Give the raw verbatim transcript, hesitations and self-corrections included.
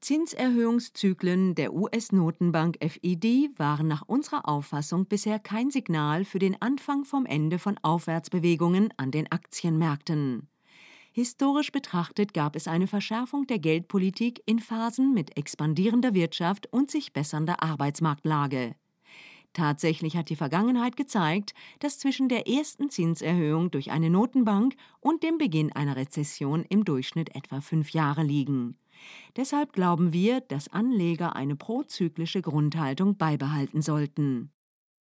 Zinserhöhungszyklen der U S-Notenbank F E D waren nach unserer Auffassung bisher kein Signal für den Anfang vom Ende von Aufwärtsbewegungen an den Aktienmärkten. Historisch betrachtet gab es eine Verschärfung der Geldpolitik in Phasen mit expandierender Wirtschaft und sich bessernder Arbeitsmarktlage. Tatsächlich hat die Vergangenheit gezeigt, dass zwischen der ersten Zinserhöhung durch eine Notenbank und dem Beginn einer Rezession im Durchschnitt etwa fünf Jahre liegen. Deshalb glauben wir, dass Anleger eine prozyklische Grundhaltung beibehalten sollten.